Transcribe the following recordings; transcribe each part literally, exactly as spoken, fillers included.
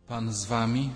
Pan z wami.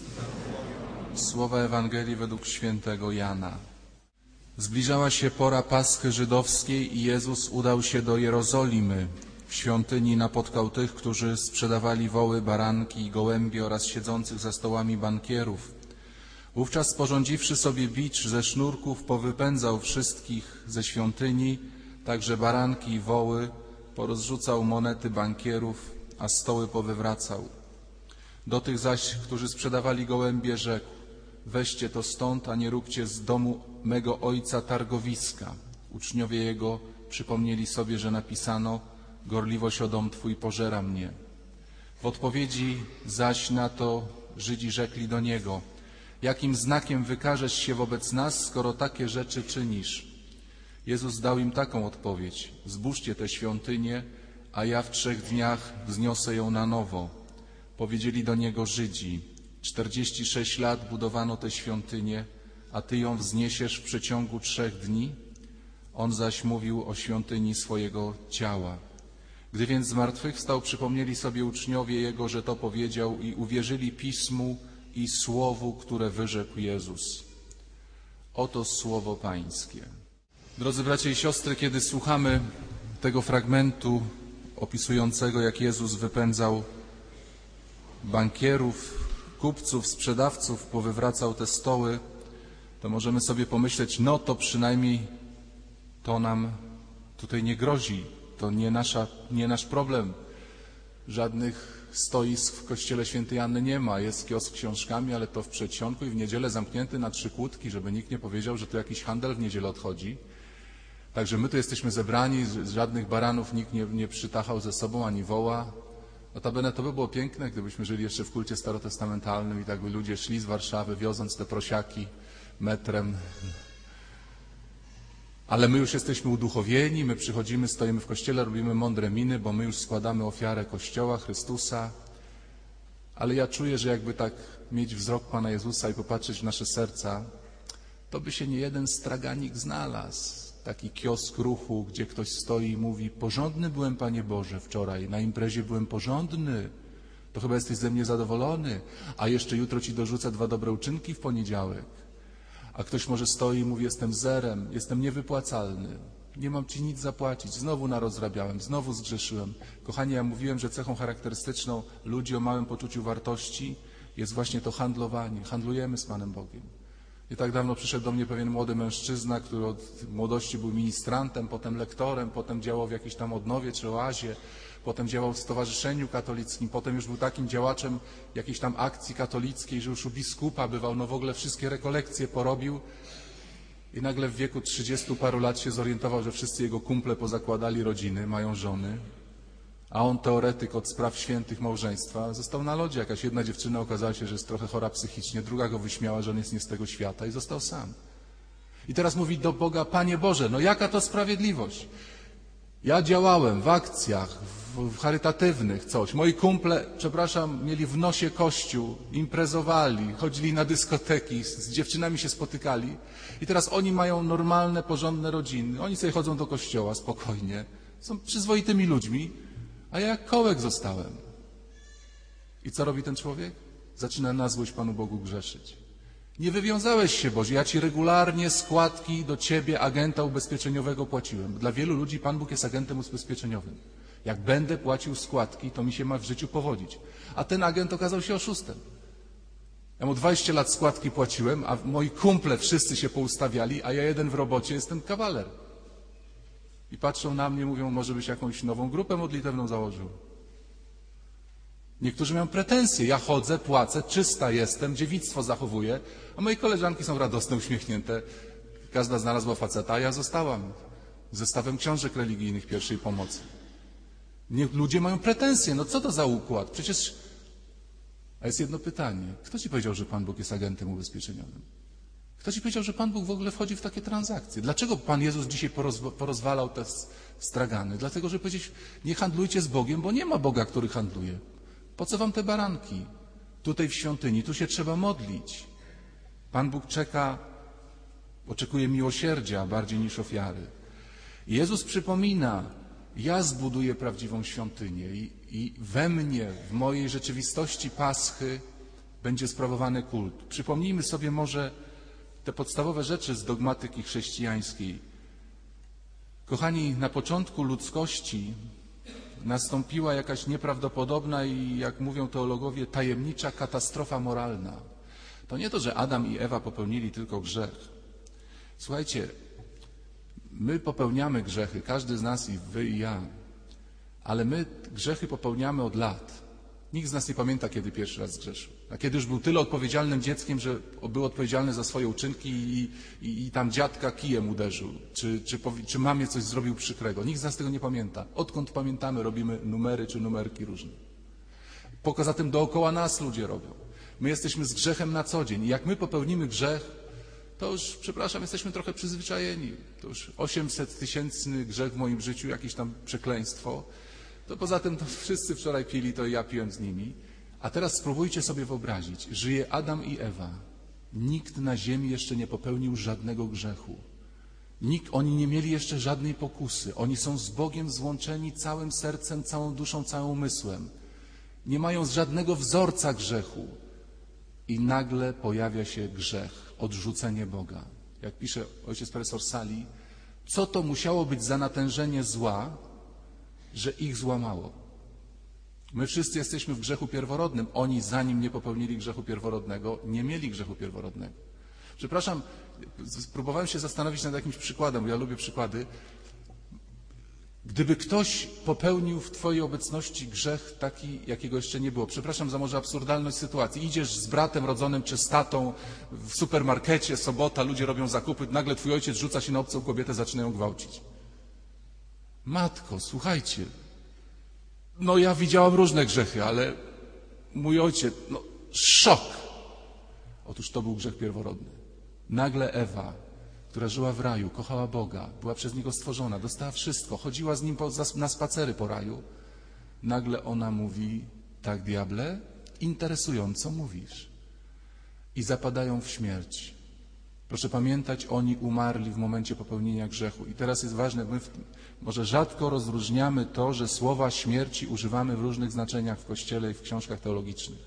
Słowa Ewangelii według świętego Jana. Zbliżała się pora Paschy żydowskiej i Jezus udał się do Jerozolimy. W świątyni napotkał tych, którzy sprzedawali woły, baranki i gołębie oraz siedzących za stołami bankierów. Wówczas, sporządziwszy sobie bicz ze sznurków, powypędzał wszystkich ze świątyni, także baranki i woły, porozrzucał monety bankierów, a stoły powywracał. Do tych zaś, którzy sprzedawali gołębie, rzekł: weźcie to stąd, a nie róbcie z domu mego ojca targowiska. Uczniowie jego przypomnieli sobie, że napisano: gorliwość o dom twój pożera mnie. W odpowiedzi zaś na to Żydzi rzekli do niego: jakim znakiem wykażesz się wobec nas, skoro takie rzeczy czynisz? Jezus dał im taką odpowiedź: zbóżcie tę świątynię, a ja w trzech dniach wzniosę ją na nowo. Powiedzieli do niego Żydzi: czterdzieści sześć lat budowano tę świątynię, a ty ją wzniesiesz w przeciągu trzech dni? On zaś mówił o świątyni swojego ciała. Gdy więc zmartwychwstał, przypomnieli sobie uczniowie jego, że to powiedział, i uwierzyli Pismu i Słowu, które wyrzekł Jezus. Oto słowo Pańskie. Drodzy bracia i siostry, kiedy słuchamy tego fragmentu opisującego, jak Jezus wypędzał bankierów, kupców, sprzedawców, powywracał te stoły, to możemy sobie pomyśleć, no to przynajmniej to nam tutaj nie grozi, to nie, nasza, nie nasz problem. Żadnych stoisk w kościele świętej Anny nie ma, jest kiosk z książkami, ale to w przedsionku i w niedzielę zamknięty na trzy kłódki, żeby nikt nie powiedział, że tu jakiś handel w niedzielę odchodzi. Także my tu jesteśmy zebrani, żadnych baranów nikt nie, nie przytachał ze sobą, ani woła. Notabene to by było piękne, gdybyśmy żyli jeszcze w kulcie starotestamentalnym i tak by ludzie szli z Warszawy, wioząc te prosiaki metrem. Ale my już jesteśmy uduchowieni, my przychodzimy, stoimy w kościele, robimy mądre miny, bo my już składamy ofiarę Kościoła, Chrystusa. Ale ja czuję, że jakby tak mieć wzrok Pana Jezusa i popatrzeć w nasze serca, to by się nie jeden straganik znalazł. Taki kiosk ruchu, gdzie ktoś stoi i mówi: porządny byłem, Panie Boże, wczoraj, na imprezie byłem porządny, to chyba jesteś ze mnie zadowolony, a jeszcze jutro Ci dorzucę dwa dobre uczynki w poniedziałek. A ktoś może stoi i mówi: jestem zerem, jestem niewypłacalny, nie mam Ci nic zapłacić, znowu narozrabiałem, znowu zgrzeszyłem. Kochani, ja mówiłem, że cechą charakterystyczną ludzi o małym poczuciu wartości jest właśnie to handlowanie. Handlujemy z Panem Bogiem. Nie tak dawno przyszedł do mnie pewien młody mężczyzna, który od młodości był ministrantem, potem lektorem, potem działał w jakiejś tam odnowie czy oazie, potem działał w stowarzyszeniu katolickim, potem już był takim działaczem jakiejś tam akcji katolickiej, że już u biskupa bywał, no w ogóle wszystkie rekolekcje porobił i nagle w wieku trzydziestu paru lat się zorientował, że wszyscy jego kumple pozakładali rodziny, mają żony, a on, teoretyk od spraw świętych małżeństwa, został na lodzie. Jakaś jedna dziewczyna okazała się, że jest trochę chora psychicznie, druga go wyśmiała, że on jest nie z tego świata i został sam. I teraz mówi do Boga: Panie Boże, no jaka to sprawiedliwość? Ja działałem w akcjach, w charytatywnych, coś. Moi kumple, przepraszam, mieli w nosie kościół, imprezowali, chodzili na dyskoteki, z dziewczynami się spotykali i teraz oni mają normalne, porządne rodziny. Oni sobie chodzą do kościoła spokojnie, są przyzwoitymi ludźmi, a ja jak kołek zostałem. I co robi ten człowiek? Zaczyna na złość Panu Bogu grzeszyć. Nie wywiązałeś się, Boże, ja Ci regularnie składki do Ciebie, agenta ubezpieczeniowego, płaciłem. Dla wielu ludzi Pan Bóg jest agentem ubezpieczeniowym. Jak będę płacił składki, to mi się ma w życiu powodzić. A ten agent okazał się oszustem. Ja mu dwadzieścia lat składki płaciłem, a moi kumple wszyscy się poustawiali, a ja jeden w robocie jestem kawaler. I patrzą na mnie, mówią: może byś jakąś nową grupę modlitewną założył. Niektórzy mają pretensje. Ja chodzę, płacę, czysta jestem, dziewictwo zachowuję, a moje koleżanki są radosne, uśmiechnięte. Każda znalazła faceta, a ja zostałam z zestawem książek religijnych pierwszej pomocy. Nie, ludzie mają pretensje. No co to za układ? Przecież... A jest jedno pytanie. Kto Ci powiedział, że Pan Bóg jest agentem ubezpieczeniowym? Kto Ci powiedział, że Pan Bóg w ogóle wchodzi w takie transakcje? Dlaczego Pan Jezus dzisiaj porozwa porozwalał te stragany? Dlatego, że powiedzieć: nie handlujcie z Bogiem, bo nie ma Boga, który handluje. Po co wam te baranki? Tutaj w świątyni, tu się trzeba modlić. Pan Bóg czeka, oczekuje miłosierdzia bardziej niż ofiary. I Jezus przypomina, ja zbuduję prawdziwą świątynię i, i we mnie, w mojej rzeczywistości Paschy będzie sprawowany kult. Przypomnijmy sobie może te podstawowe rzeczy z dogmatyki chrześcijańskiej. Kochani, na początku ludzkości nastąpiła jakaś nieprawdopodobna i, jak mówią teologowie, tajemnicza katastrofa moralna. To nie to, że Adam i Ewa popełnili tylko grzech. Słuchajcie, my popełniamy grzechy, każdy z nas, i wy, i ja, ale my grzechy popełniamy od lat. Nikt z nas nie pamięta, kiedy pierwszy raz zgrzeszył. A kiedy już był tyle odpowiedzialnym dzieckiem, że był odpowiedzialny za swoje uczynki i, i, i tam dziadka kijem uderzył, czy, czy, czy mamie coś zrobił przykrego. Nikt z nas tego nie pamięta. Odkąd pamiętamy, robimy numery czy numerki różne. Poza tym dookoła nas ludzie robią. My jesteśmy z grzechem na co dzień. I jak my popełnimy grzech, to już, przepraszam, jesteśmy trochę przyzwyczajeni. To już osiemset tysięczny grzech w moim życiu, jakieś tam przekleństwo. To poza tym to wszyscy wczoraj pili, to ja piłem z nimi. A teraz spróbujcie sobie wyobrazić, żyje Adam i Ewa. Nikt na ziemi jeszcze nie popełnił żadnego grzechu. Nikt, oni nie mieli jeszcze żadnej pokusy. Oni są z Bogiem złączeni całym sercem, całą duszą, całym umysłem. Nie mają żadnego wzorca grzechu. I nagle pojawia się grzech, odrzucenie Boga. Jak pisze ojciec profesor Sali, co to musiało być za natężenie zła, że ich złamało. My wszyscy jesteśmy w grzechu pierworodnym. Oni, zanim nie popełnili grzechu pierworodnego, nie mieli grzechu pierworodnego. Przepraszam, próbowałem się zastanowić nad jakimś przykładem, bo ja lubię przykłady. Gdyby ktoś popełnił w twojej obecności grzech taki, jakiego jeszcze nie było, przepraszam za może absurdalność sytuacji, idziesz z bratem rodzonym czy z tatą w supermarkecie, sobota, ludzie robią zakupy, nagle twój ojciec rzuca się na obcą kobietę, zaczyna ją gwałcić. Matko, słuchajcie, no ja widziałam różne grzechy, ale mój ojciec, no szok. Otóż to był grzech pierworodny. Nagle Ewa, która żyła w raju, kochała Boga, była przez Niego stworzona, dostała wszystko, chodziła z Nim po, na spacery po raju. Nagle ona mówi, tak diable, interesująco mówisz. I zapadają w śmierć. Proszę pamiętać, oni umarli w momencie popełnienia grzechu. I teraz jest ważne, my w, może rzadko rozróżniamy to, że słowa śmierci używamy w różnych znaczeniach w Kościele i w książkach teologicznych.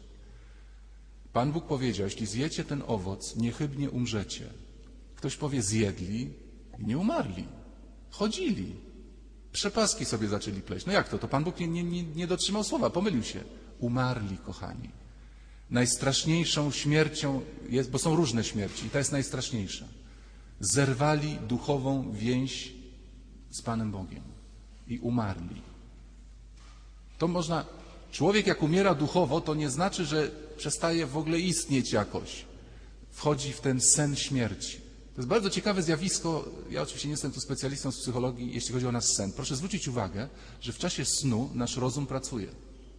Pan Bóg powiedział, jeśli zjecie ten owoc, niechybnie umrzecie. Ktoś powie, zjedli i nie umarli. Chodzili. Przepaski sobie zaczęli pleść. No jak to? To Pan Bóg nie, nie, nie dotrzymał słowa, pomylił się. Umarli, kochani. Najstraszniejszą śmiercią jest, bo są różne śmierci i ta jest najstraszniejsza. Zerwali duchową więź z Panem Bogiem i umarli. To można, człowiek jak umiera duchowo, to nie znaczy, że przestaje w ogóle istnieć jakoś. Wchodzi w ten sen śmierci. To jest bardzo ciekawe zjawisko. Ja oczywiście nie jestem tu specjalistą z psychologii, jeśli chodzi o nasz sen. Proszę zwrócić uwagę, że w czasie snu nasz rozum pracuje.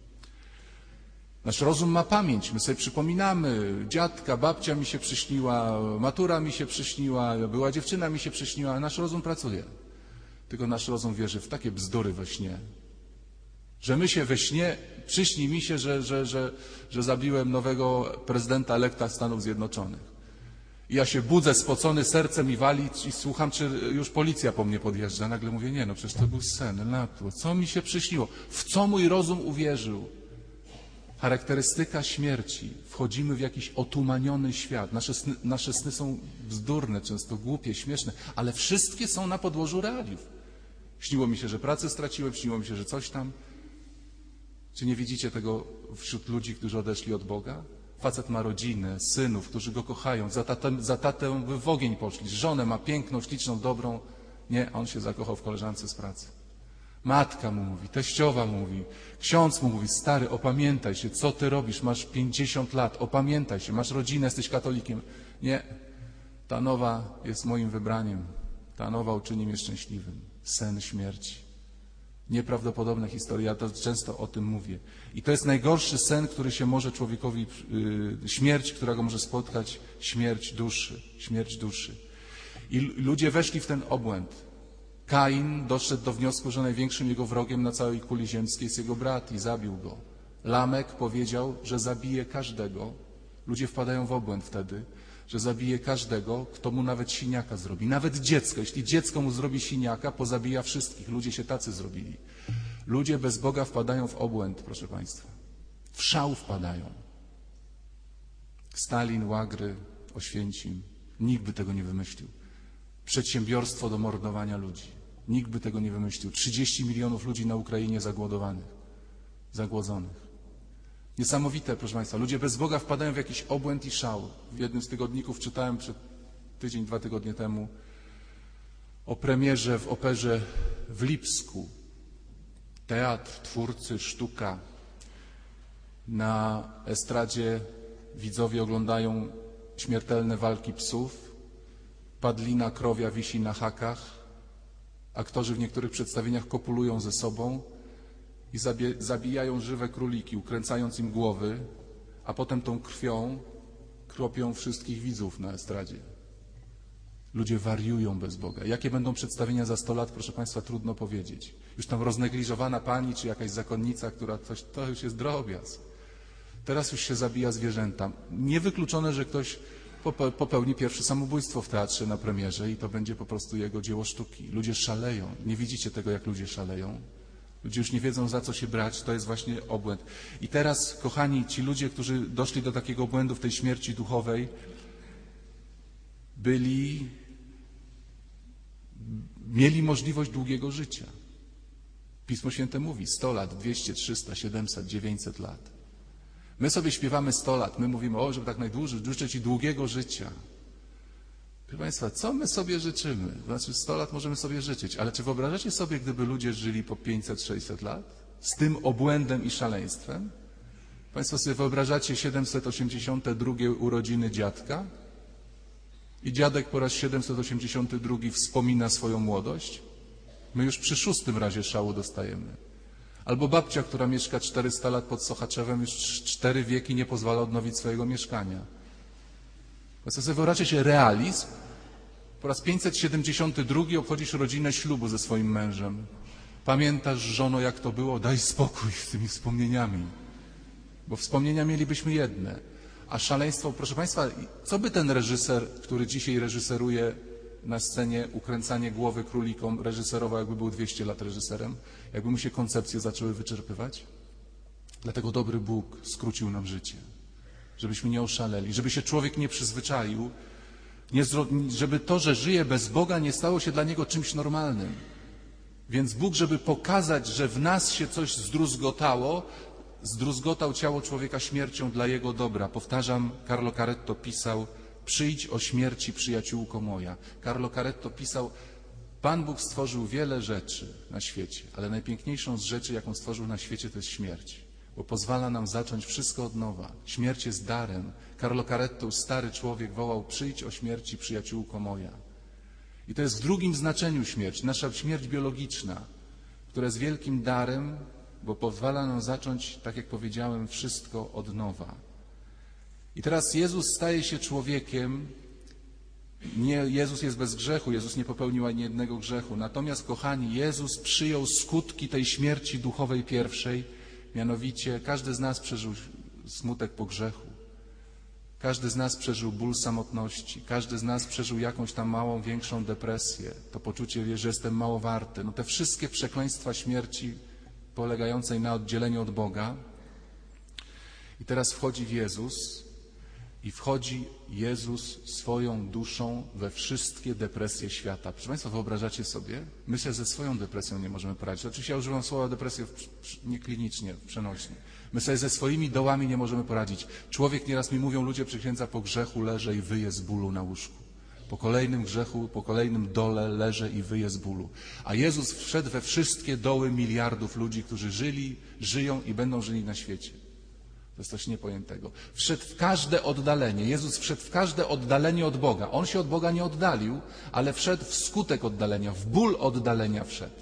Nasz rozum ma pamięć, my sobie przypominamy, dziadka, babcia mi się przyśniła, matura mi się przyśniła, była dziewczyna mi się przyśniła, nasz rozum pracuje. Tylko nasz rozum wierzy w takie bzdury we śnie, że my się we śnie, przyśni mi się, że, że, że, że zabiłem nowego prezydenta elekta Stanów Zjednoczonych. I ja się budzę spocony sercem i wali i słucham, czy już policja po mnie podjeżdża. Nagle mówię, nie no, przecież to był sen, latło, co mi się przyśniło, w co mój rozum uwierzył. Charakterystyka śmierci. Wchodzimy w jakiś otumaniony świat. Nasze sny, nasze sny są bzdurne, często głupie, śmieszne, ale wszystkie są na podłożu realiów. Śniło mi się, że pracę straciłem, śniło mi się, że coś tam. Czy nie widzicie tego wśród ludzi, którzy odeszli od Boga? Facet ma rodzinę, synów, którzy go kochają. Za tatę, za tatę w ogień poszli. Żonę ma piękną, śliczną, dobrą. Nie, on się zakochał w koleżance z pracy. Matka mu mówi, teściowa mu mówi, ksiądz mu mówi, stary, opamiętaj się, co ty robisz, masz pięćdziesiąt lat, opamiętaj się, masz rodzinę, jesteś katolikiem. Nie, ta nowa jest moim wybraniem, ta nowa uczyni mnie szczęśliwym. Sen śmierci. Nieprawdopodobne historie, ja to często o tym mówię. I to jest najgorszy sen, który się może człowiekowi, yy, śmierć, która go może spotkać, śmierć duszy, śmierć duszy. I ludzie weszli w ten obłęd. Kain doszedł do wniosku, że największym jego wrogiem na całej kuli ziemskiej jest jego brat i zabił go. Lamek powiedział, że zabije każdego. Ludzie wpadają w obłęd wtedy, że zabije każdego, kto mu nawet siniaka zrobi. Nawet dziecko. Jeśli dziecko mu zrobi siniaka, pozabija wszystkich. Ludzie się tacy zrobili. Ludzie bez Boga wpadają w obłęd, proszę Państwa. W szał wpadają. Stalin, łagry, Oświęcim. Nikt by tego nie wymyślił. Przedsiębiorstwo do mordowania ludzi. Nikt by tego nie wymyślił. trzydzieści milionów ludzi na Ukrainie zagłodowanych, zagłodzonych. Niesamowite, proszę Państwa. Ludzie bez Boga wpadają w jakiś obłęd i szał. W jednym z tygodników czytałem przed tydzień, dwa tygodnie temu o premierze w operze w Lipsku. Teatr, twórcy, sztuka. Na estradzie widzowie oglądają śmiertelne walki psów. Padlina krowia wisi na hakach. Aktorzy w niektórych przedstawieniach kopulują ze sobą i zabijają żywe króliki, ukręcając im głowy, a potem tą krwią kropią wszystkich widzów na estradzie. Ludzie wariują bez Boga. Jakie będą przedstawienia za sto lat, proszę Państwa, trudno powiedzieć. Już tam roznegliżowana pani, czy jakaś zakonnica, która coś, to już jest drobiazg. Teraz już się zabija zwierzęta. Niewykluczone, że ktoś popełni pierwsze samobójstwo w teatrze na premierze i to będzie po prostu jego dzieło sztuki. Ludzie szaleją. Nie widzicie tego, jak ludzie szaleją? Ludzie już nie wiedzą, za co się brać. To jest właśnie obłęd. I teraz, kochani, ci ludzie, którzy doszli do takiego obłędu w tej śmierci duchowej, byli, mieli możliwość długiego życia. Pismo Święte mówi sto lat, dwieście, trzysta, siedemset, dziewięćset lat. My sobie śpiewamy sto lat, my mówimy, o, żeby tak najdłużej, życzę Ci długiego życia. Proszę Państwa, co my sobie życzymy? Znaczy sto lat możemy sobie życzyć, ale czy wyobrażacie sobie, gdyby ludzie żyli po pięćset, sześćset lat? Z tym obłędem i szaleństwem? Państwo sobie wyobrażacie siedemset osiemdziesiąte drugie urodziny dziadka? I dziadek po raz siedemset osiemdziesiąty drugi wspomina swoją młodość? My już przy szóstym razie szału dostajemy. Albo babcia, która mieszka czterysta lat pod Sochaczewem, już cztery wieki nie pozwala odnowić swojego mieszkania. Państwo sobie wyobraźcie się realizm. Po raz pięćset siedemdziesiąty drugi obchodzisz rodzinę ślubu ze swoim mężem. Pamiętasz, żono, jak to było? Daj spokój z tymi wspomnieniami. Bo wspomnienia mielibyśmy jedne. A szaleństwo, proszę Państwa, co by ten reżyser, który dzisiaj reżyseruje na scenie ukręcanie głowy królikom, reżyserował, jakby był dwieście lat reżyserem? Jakby mu się koncepcje zaczęły wyczerpywać? Dlatego dobry Bóg skrócił nam życie. Żebyśmy nie oszaleli, żeby się człowiek nie przyzwyczaił, nie zro... żeby to, że żyje bez Boga, nie stało się dla niego czymś normalnym. Więc Bóg, żeby pokazać, że w nas się coś zdruzgotało, zdruzgotał ciało człowieka śmiercią dla jego dobra. Powtarzam, Carlo Caretto pisał, przyjdź o śmierci, przyjaciółko moja. Carlo Caretto pisał, Pan Bóg stworzył wiele rzeczy na świecie, ale najpiękniejszą z rzeczy, jaką stworzył na świecie, to jest śmierć. Bo pozwala nam zacząć wszystko od nowa. Śmierć jest darem. Carlo Caretto, stary człowiek, wołał, przyjdź o śmierci, przyjaciółko moja. I to jest w drugim znaczeniu śmierć, nasza śmierć biologiczna, która jest wielkim darem, bo pozwala nam zacząć, tak jak powiedziałem, wszystko od nowa. I teraz Jezus staje się człowiekiem. Nie, Jezus jest bez grzechu, Jezus nie popełnił ani jednego grzechu. Natomiast, kochani, Jezus przyjął skutki tej śmierci duchowej pierwszej. Mianowicie każdy z nas przeżył smutek po grzechu. Każdy z nas przeżył ból samotności. Każdy z nas przeżył jakąś tam małą, większą depresję. To poczucie, że jestem mało warty. No te wszystkie przekleństwa śmierci polegającej na oddzieleniu od Boga. I teraz wchodzi Jezus i wchodzi Jezus swoją duszą we wszystkie depresje świata. Proszę Państwa, wyobrażacie sobie? My się ze swoją depresją nie możemy poradzić. Oczywiście ja używam słowa depresję nieklinicznie, przenośnie. My sobie ze swoimi dołami nie możemy poradzić. Człowiek, nieraz mi mówią, ludzie przy księdza, po grzechu leżę i wyję z bólu na łóżku. Po kolejnym grzechu, po kolejnym dole leżę i wyję z bólu. A Jezus wszedł we wszystkie doły miliardów ludzi, którzy żyli, żyją i będą żyli na świecie. To jest coś niepojętego. Wszedł w każde oddalenie. Jezus wszedł w każde oddalenie od Boga. On się od Boga nie oddalił, ale wszedł w skutek oddalenia, w ból oddalenia wszedł.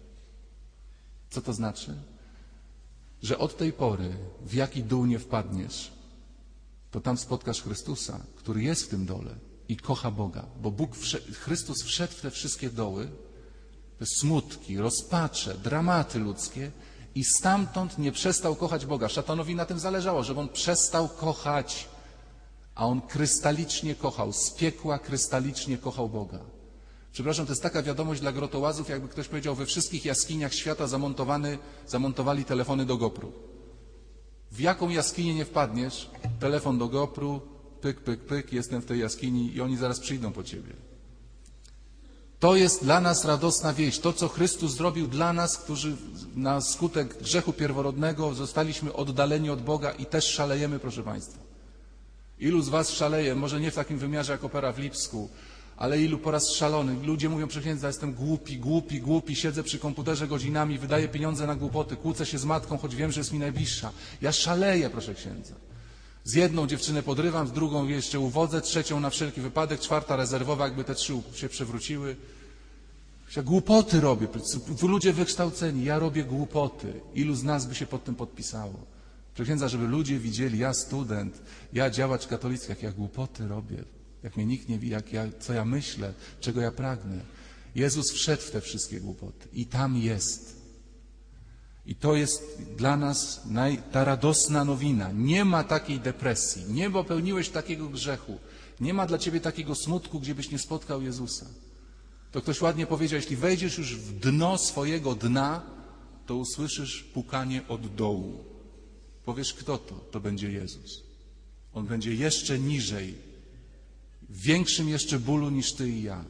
Co to znaczy? Że od tej pory, w jaki dół nie wpadniesz, to tam spotkasz Chrystusa, który jest w tym dole i kocha Boga. Bo Bóg, wszedł, Chrystus wszedł w te wszystkie doły, te smutki, rozpacze, dramaty ludzkie, i stamtąd nie przestał kochać Boga. Szatanowi na tym zależało, żeby on przestał kochać. A on krystalicznie kochał, z piekła krystalicznie kochał Boga. Przepraszam, to jest taka wiadomość dla grotołazów, jakby ktoś powiedział, we wszystkich jaskiniach świata zamontowany, zamontowali telefony do GoPru. W jaką jaskinię nie wpadniesz, telefon do GoPru, pyk, pyk, pyk, jestem w tej jaskini i oni zaraz przyjdą po ciebie. To jest dla nas radosna wieść. To, co Chrystus zrobił dla nas, którzy na skutek grzechu pierworodnego zostaliśmy oddaleni od Boga i też szalejemy, proszę Państwa. Ilu z was szaleje, może nie w takim wymiarze jak opera w Lipsku, ale ilu po raz szalony. Ludzie mówią, proszę księdza, jestem głupi, głupi, głupi, siedzę przy komputerze godzinami, wydaję pieniądze na głupoty, kłócę się z matką, choć wiem, że jest mi najbliższa. Ja szaleję, proszę księdza. Z jedną dziewczynę podrywam, z drugą jeszcze uwodzę, trzecią na wszelki wypadek, czwarta rezerwowa, jakby te trzy się przewróciły. Ja głupoty robię, ludzie wykształceni, ja robię głupoty. Ilu z nas by się pod tym podpisało? Proszę księdza, żeby ludzie widzieli, ja student, ja działacz katolicki, jak ja głupoty robię, jak mnie nikt nie wie, jak ja, co ja myślę, czego ja pragnę. Jezus wszedł w te wszystkie głupoty i tam jest. I to jest dla nas naj, ta radosna nowina. Nie ma takiej depresji, nie popełniłeś takiego grzechu, nie ma dla ciebie takiego smutku, gdzie byś nie spotkał Jezusa. To ktoś ładnie powiedział, jeśli wejdziesz już w dno swojego dna, to usłyszysz pukanie od dołu. Powiesz, kto to? To będzie Jezus. On będzie jeszcze niżej, w większym jeszcze bólu niż ty i ja.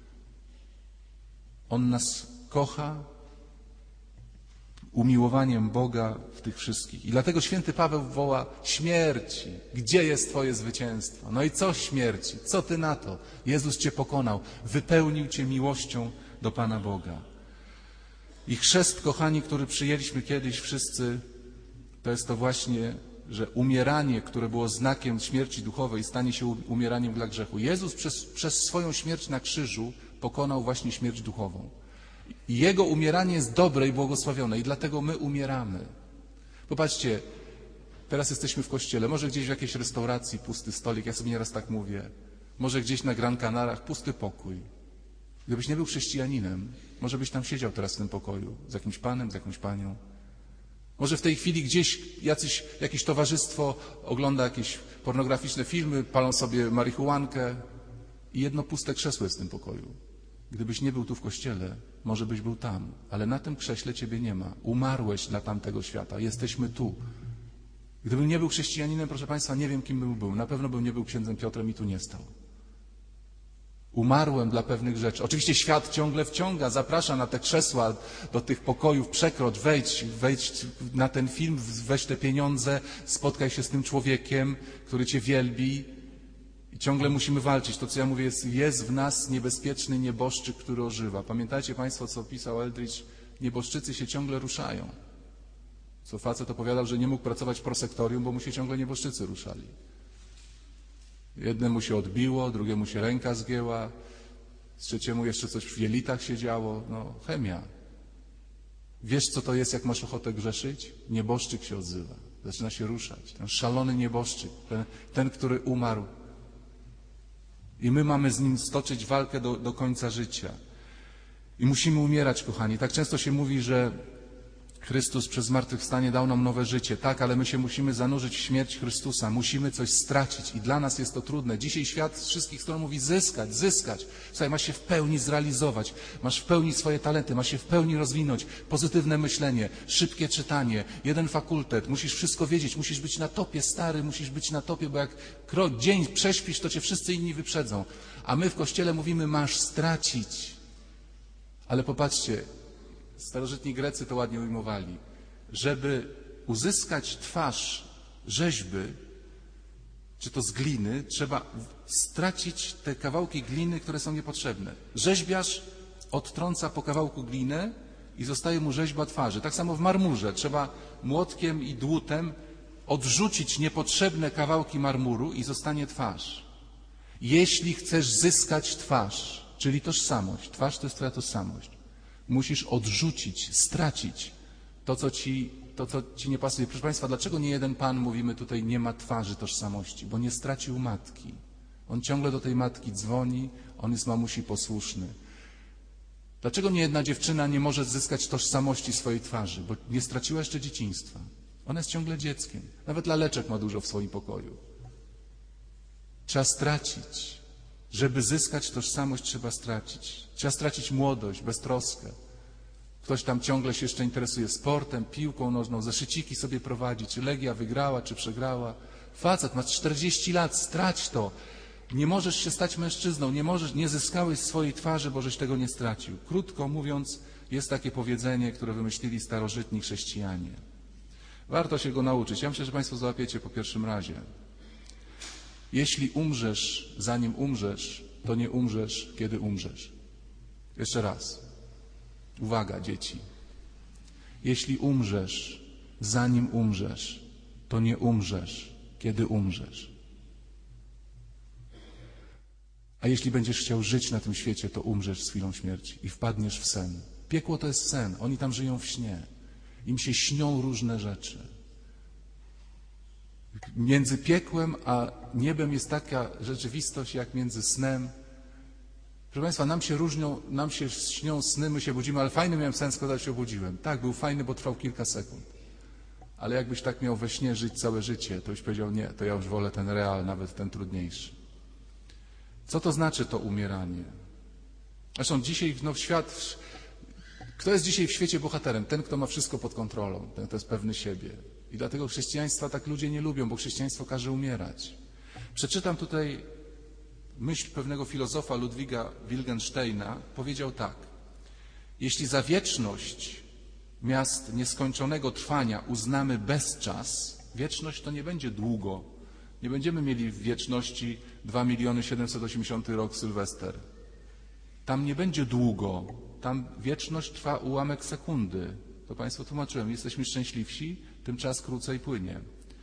On nas kocha umiłowaniem Boga w tych wszystkich. I dlatego święty Paweł woła: śmierci, gdzie jest twoje zwycięstwo? No i co śmierci? Co ty na to? Jezus cię pokonał, wypełnił cię miłością do Pana Boga. I chrzest, kochani, który przyjęliśmy kiedyś wszyscy, to jest to właśnie, że umieranie, które było znakiem śmierci duchowej, stanie się umieraniem dla grzechu. Jezus przez, przez swoją śmierć na krzyżu pokonał właśnie śmierć duchową. I Jego umieranie jest dobre i błogosławione i dlatego my umieramy. Popatrzcie, teraz jesteśmy w kościele, może gdzieś w jakiejś restauracji pusty stolik, ja sobie nieraz tak mówię, może gdzieś na Gran Canarach pusty pokój. Gdybyś nie był chrześcijaninem, może byś tam siedział teraz w tym pokoju z jakimś panem, z jakąś panią. Może w tej chwili gdzieś jacyś, jakieś towarzystwo ogląda jakieś pornograficzne filmy, palą sobie marihuankę i jedno puste krzesło jest w tym pokoju. Gdybyś nie był tu w kościele, może byś był tam, ale na tym krześle ciebie nie ma. Umarłeś dla tamtego świata, jesteśmy tu. Gdybym nie był chrześcijaninem, proszę Państwa, nie wiem, kim bym był. Na pewno bym nie był księdzem Piotrem i tu nie stał. Umarłem dla pewnych rzeczy. Oczywiście świat ciągle wciąga, zaprasza na te krzesła, do tych pokojów, przekrocz, wejdź, wejdź na ten film, weź te pieniądze, spotkaj się z tym człowiekiem, który cię wielbi. I ciągle musimy walczyć. To, co ja mówię, jest, jest w nas niebezpieczny nieboszczyk, który ożywa. Pamiętacie Państwo, co pisał Eldridge? Nieboszczycy się ciągle ruszają. Co facet opowiadał, że nie mógł pracować w prosektorium, bo mu się ciągle nieboszczycy ruszali. Jednemu się odbiło, drugiemu się ręka zgięła, trzeciemu jeszcze coś w jelitach się działo. No, chemia. Wiesz, co to jest, jak masz ochotę grzeszyć? Nieboszczyk się odzywa. Zaczyna się ruszać. Ten szalony nieboszczyk, ten, ten który umarł. I my mamy z nim stoczyć walkę do, do końca życia. I musimy umierać, kochani. Tak często się mówi, że Chrystus przez zmartwychwstanie dał nam nowe życie. Tak, ale my się musimy zanurzyć w śmierć Chrystusa. Musimy coś stracić i dla nas jest to trudne. Dzisiaj świat z wszystkich stron mówi zyskać, zyskać. Słuchaj, masz się w pełni zrealizować, masz w pełni swoje talenty, masz się w pełni rozwinąć. Pozytywne myślenie, szybkie czytanie, jeden fakultet, musisz wszystko wiedzieć, musisz być na topie, stary, musisz być na topie, bo jak krok, dzień prześpisz, to cię wszyscy inni wyprzedzą. A my w Kościele mówimy, masz stracić. Ale popatrzcie, starożytni Grecy to ładnie ujmowali. Żeby uzyskać twarz rzeźby, czy to z gliny, trzeba stracić te kawałki gliny, które są niepotrzebne. Rzeźbiarz odtrąca po kawałku glinę i zostaje mu rzeźba twarzy. Tak samo w marmurze. Trzeba młotkiem i dłutem odrzucić niepotrzebne kawałki marmuru i zostanie twarz. Jeśli chcesz zyskać twarz, czyli tożsamość, twarz to jest twoja tożsamość, musisz odrzucić, stracić to, co ci, to, co ci nie pasuje. Proszę Państwa, dlaczego nie jeden pan, mówimy tutaj, nie ma twarzy tożsamości? Bo nie stracił matki. On ciągle do tej matki dzwoni, on jest mamusi posłuszny. Dlaczego nie jedna dziewczyna nie może zyskać tożsamości swojej twarzy? Bo nie straciła jeszcze dzieciństwa. Ona jest ciągle dzieckiem. Nawet laleczek ma dużo w swoim pokoju. trzeba stracić. Żeby zyskać tożsamość, trzeba stracić. Trzeba stracić młodość, beztroskę. Ktoś tam ciągle się jeszcze interesuje sportem, piłką nożną, zeszyciki sobie prowadzi, czy Legia wygrała, czy przegrała. Facet, masz czterdzieści lat, strać to. Nie możesz się stać mężczyzną, nie możesz, nie zyskałeś swojej twarzy, bo żeś tego nie stracił. Krótko mówiąc, jest takie powiedzenie, które wymyślili starożytni chrześcijanie. Warto się go nauczyć. Ja myślę, że Państwo załapiecie po pierwszym razie. Jeśli umrzesz, zanim umrzesz, to nie umrzesz, kiedy umrzesz. Jeszcze raz. Uwaga, dzieci. Jeśli umrzesz, zanim umrzesz, to nie umrzesz, kiedy umrzesz. A jeśli będziesz chciał żyć na tym świecie, to umrzesz z chwilą śmierci i wpadniesz w sen. Piekło to jest sen. Oni tam żyją w śnie. Im się śnią różne rzeczy. Między piekłem a niebem jest taka rzeczywistość jak między snem. Proszę Państwa, nam się różnią, nam się śnią sny, my się budzimy, ale fajny miałem sen, skoro się obudziłem. Tak, był fajny, bo trwał kilka sekund. Ale jakbyś tak miał we śnie żyć całe życie, to byś powiedział, nie, to ja już wolę ten real, nawet ten trudniejszy. Co to znaczy to umieranie? Zresztą dzisiaj no, świat... Kto jest dzisiaj w świecie bohaterem? Ten, kto ma wszystko pod kontrolą, ten, kto jest pewny siebie. I dlatego chrześcijaństwa tak ludzie nie lubią, bo chrześcijaństwo każe umierać. Przeczytam tutaj myśl pewnego filozofa Ludwiga Wittgensteina. Powiedział tak. Jeśli za wieczność miast nieskończonego trwania uznamy bezczas, wieczność to nie będzie długo. Nie będziemy mieli w wieczności dwa miliony siedemset osiemdziesiąty rok Sylwester. Tam nie będzie długo. Tam wieczność trwa ułamek sekundy. To Państwu tłumaczyłem. Jesteśmy szczęśliwsi, tym czas krócej płynie.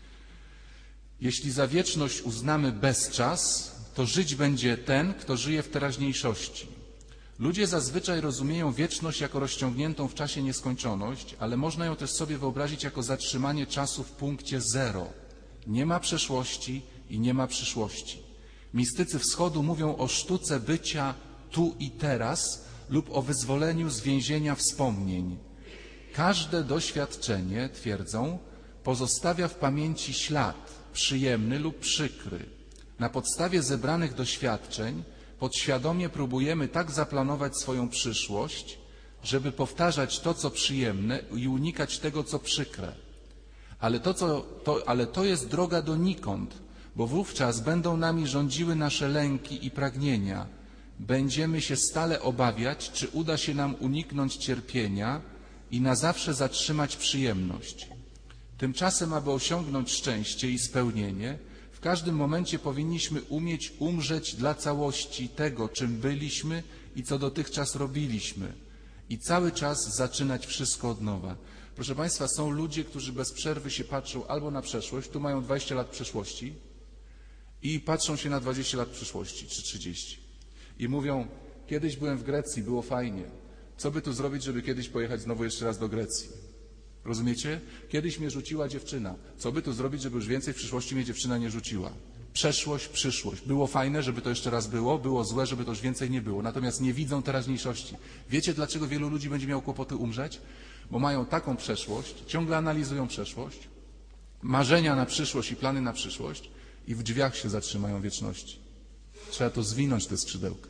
Jeśli za wieczność uznamy bezczas, to żyć będzie ten, kto żyje w teraźniejszości. Ludzie zazwyczaj rozumieją wieczność jako rozciągniętą w czasie nieskończoność, ale można ją też sobie wyobrazić jako zatrzymanie czasu w punkcie zero. Nie ma przeszłości i nie ma przyszłości. Mistycy wschodu mówią o sztuce bycia tu i teraz lub o wyzwoleniu z więzienia wspomnień. Każde doświadczenie, twierdzą, pozostawia w pamięci ślad, przyjemny lub przykry. Na podstawie zebranych doświadczeń podświadomie próbujemy tak zaplanować swoją przyszłość, żeby powtarzać to, co przyjemne i unikać tego, co przykre. Ale to, co, to, ale to jest droga donikąd, bo wówczas będą nami rządziły nasze lęki i pragnienia. Będziemy się stale obawiać, czy uda się nam uniknąć cierpienia i na zawsze zatrzymać przyjemność. Tymczasem, aby osiągnąć szczęście i spełnienie, w każdym momencie powinniśmy umieć umrzeć dla całości tego, czym byliśmy i co dotychczas robiliśmy. I cały czas zaczynać wszystko od nowa. Proszę Państwa, są ludzie, którzy bez przerwy się patrzą albo na przeszłość, tu mają dwadzieścia lat przeszłości i patrzą się na dwadzieścia lat przyszłości, czy trzydzieści. I mówią, kiedyś byłem w Grecji, było fajnie. Co by tu zrobić, żeby kiedyś pojechać znowu jeszcze raz do Grecji? Rozumiecie? Kiedyś mnie rzuciła dziewczyna. Co by tu zrobić, żeby już więcej w przyszłości mnie dziewczyna nie rzuciła? Przeszłość, przyszłość. Było fajne, żeby to jeszcze raz było, było złe, żeby to już więcej nie było. Natomiast nie widzą teraźniejszości. Wiecie, dlaczego wielu ludzi będzie miało kłopoty umrzeć? Bo mają taką przeszłość, ciągle analizują przeszłość, marzenia na przyszłość i plany na przyszłość i w drzwiach się zatrzymają wieczności. Trzeba to zwinąć, te skrzydełka.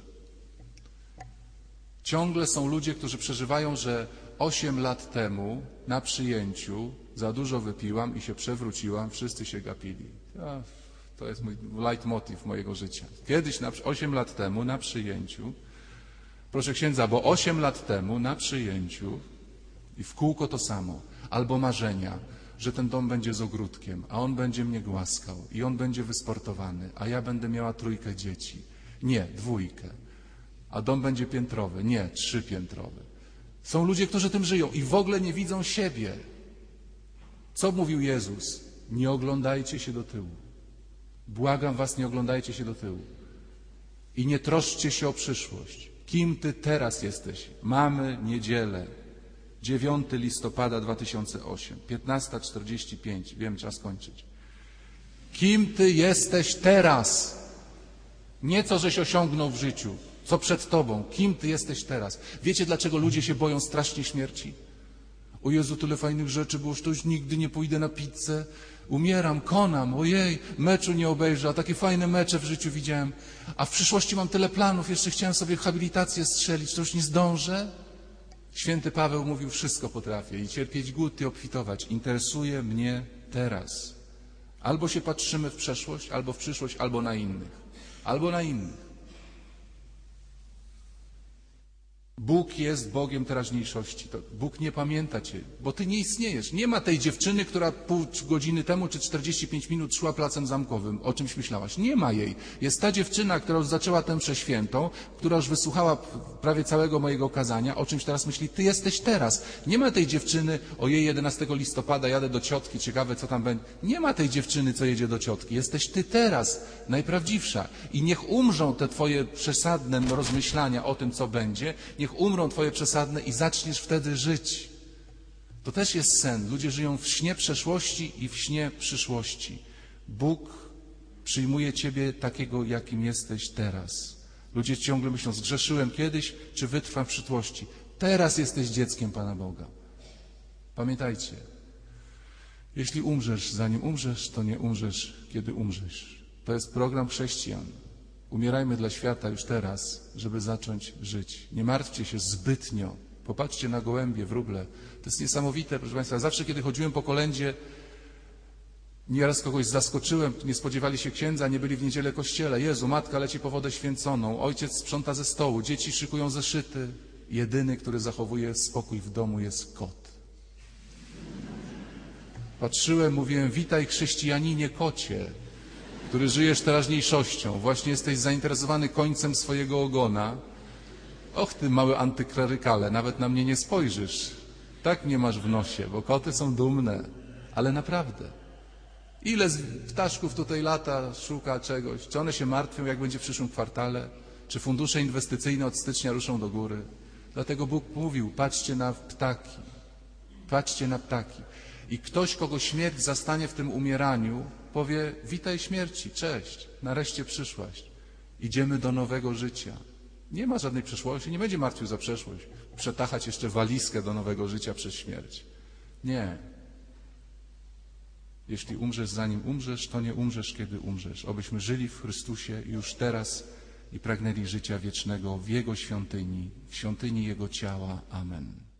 Ciągle są ludzie, którzy przeżywają, że osiem lat temu na przyjęciu za dużo wypiłam i się przewróciłam, wszyscy się gapili. Ja, to jest mój leitmotiv mojego życia. Kiedyś, na, osiem lat temu na przyjęciu, proszę księdza, bo osiem lat temu na przyjęciu i w kółko to samo, albo marzenia, że ten dom będzie z ogródkiem, a on będzie mnie głaskał i on będzie wysportowany, a ja będę miała trójkę dzieci. Nie, dwójkę. A dom będzie piętrowy. Nie, trzypiętrowy. Są ludzie, którzy tym żyją i w ogóle nie widzą siebie. Co mówił Jezus? Nie oglądajcie się do tyłu. Błagam was, nie oglądajcie się do tyłu. I nie troszczcie się o przyszłość. Kim ty teraz jesteś? Mamy niedzielę. dziewiątego listopada dwa tysiące ósmego, piętnasta czterdzieści pięć. Wiem, czas kończyć. Kim ty jesteś teraz? Nie co, żeś osiągnął w życiu. Co przed tobą? Kim ty jesteś teraz? Wiecie, dlaczego ludzie się boją strasznie śmierci? O Jezu, tyle fajnych rzeczy było, że to już nigdy nie pójdę na pizzę, umieram, konam, ojej, meczu nie obejrzę, a takie fajne mecze w życiu widziałem, a w przyszłości mam tyle planów, jeszcze chciałem sobie habilitację strzelić, to już nie zdążę? Święty Paweł mówił, wszystko potrafię i cierpieć głód i obfitować. Interesuje mnie teraz. Albo się patrzymy w przeszłość, albo w przyszłość, albo na innych. Albo na innych. Bóg jest Bogiem teraźniejszości. To Bóg nie pamięta Cię, bo Ty nie istniejesz. Nie ma tej dziewczyny, która pół godziny temu czy czterdzieści pięć minut szła placem zamkowym. O czymś myślałaś? Nie ma jej. Jest ta dziewczyna, która już zaczęła tę mszę świętą, która już wysłuchała prawie całego mojego kazania. O czymś teraz myśli? Ty jesteś teraz. Nie ma tej dziewczyny, ojej, jedenastego listopada jadę do ciotki, ciekawe co tam będzie. Nie ma tej dziewczyny, co jedzie do ciotki. Jesteś Ty teraz, najprawdziwsza. I niech umrzą te Twoje przesadne rozmyślania o tym, co będzie. Niech umrą Twoje przesadne i zaczniesz wtedy żyć. To też jest sen. Ludzie żyją w śnie przeszłości i w śnie przyszłości. Bóg przyjmuje Ciebie takiego, jakim jesteś teraz. Ludzie ciągle myślą, zgrzeszyłem kiedyś, czy wytrwam w przyszłości. Teraz jesteś dzieckiem Pana Boga. Pamiętajcie, jeśli umrzesz, zanim umrzesz, to nie umrzesz, kiedy umrzesz. To jest program chrześcijan. Umierajmy dla świata już teraz, żeby zacząć żyć. Nie martwcie się zbytnio. Popatrzcie na gołębie, wróble. To jest niesamowite, proszę Państwa. Zawsze, kiedy chodziłem po kolędzie, nieraz kogoś zaskoczyłem, nie spodziewali się księdza, nie byli w niedzielę kościele. Jezu, matka leci po wodę święconą, ojciec sprząta ze stołu, dzieci szykują zeszyty. Jedyny, który zachowuje spokój w domu, jest kot. Patrzyłem, mówiłem, witaj chrześcijaninie kocie, który żyjesz teraźniejszością. Właśnie jesteś zainteresowany końcem swojego ogona. Och, ty mały antyklerykale, nawet na mnie nie spojrzysz. Tak mnie masz w nosie, bo koty są dumne. Ale naprawdę. Ile z ptaszków tutaj lata, szuka czegoś? Czy one się martwią, jak będzie w przyszłym kwartale? Czy fundusze inwestycyjne od stycznia ruszą do góry? Dlatego Bóg mówił, patrzcie na ptaki. Patrzcie na ptaki. I ktoś, kogo śmierć zastanie w tym umieraniu, powie, witaj śmierci, cześć, nareszcie przyszłaś. Idziemy do nowego życia. Nie ma żadnej przeszłości, nie będzie martwił za przeszłość. Przetachać jeszcze walizkę do nowego życia przez śmierć. Nie. Jeśli umrzesz zanim umrzesz, to nie umrzesz, kiedy umrzesz. Obyśmy żyli w Chrystusie już teraz i pragnęli życia wiecznego w Jego świątyni, w świątyni Jego ciała. Amen.